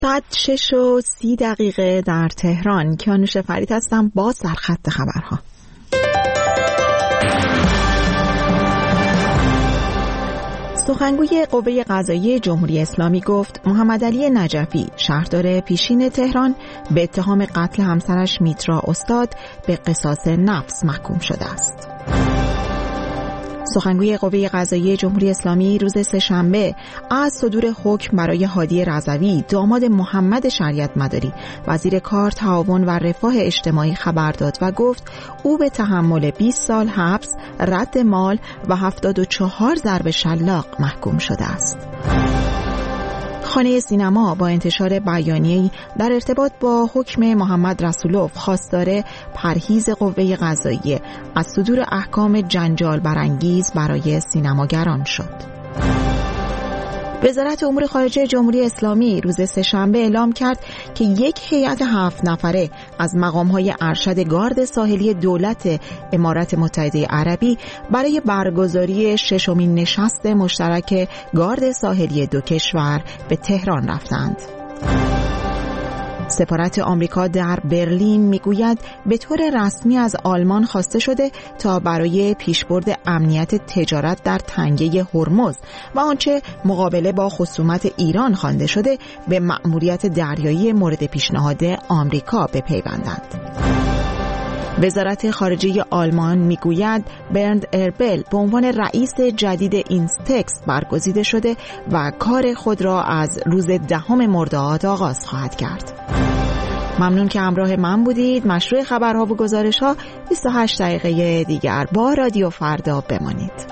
ساعت 6:30 در تهران. کیانوش فرید هستم با سرخط خبرها. سخنگوی قوه قضاییه جمهوری اسلامی گفت محمد علی نجفی شهردار پیشین تهران به اتهام قتل همسرش میترا استاد به قصاص نفس محکوم شده است. سخنگوی قوه قضاییه جمهوری اسلامی روز سه‌شنبه از صدور حکم برای هادی رضوی داماد محمد شریعت مداری وزیر کار، تعاون و رفاه اجتماعی خبر داد و گفت او به تحمل 20 سال حبس، رد مال و 74 ضرب شلاق محکوم شده است. خانه سینما با انتشار بیانیه‌ای در ارتباط با حکم محمد رسولوف خواستار پرهیز قوه قضاییه از صدور احکام جنجال برانگیز برای سینماگران شد. وزارت امور خارجه جمهوری اسلامی روز سه‌شنبه اعلام کرد که یک هیئت 7 نفره از مقام‌های ارشد گارد ساحلی دولت امارات متحده عربی برای برگزاری 6مین نشست مشترک گارد ساحلی دو کشور به تهران رفتند. سفارت آمریکا در برلین میگوید به طور رسمی از آلمان خواسته شده تا برای پیشبرد امنیت تجارت در تنگه هرمز و آنچه مقابله با خصومت ایران خوانده شده به مأموریت دریایی مورد پیشنهاد آمریکا بپیوندند. وزارت خارجه آلمان میگوید برند اربل به عنوان رئیس جدید اینستکس برگزیده شده و کار خود را از روز 10 مرداد آغاز خواهد کرد. ممنون که همراه من بودید. مشروع خبرها و گزارش‌ها 28 دقیقه دیگر با رادیو فردا بمانید.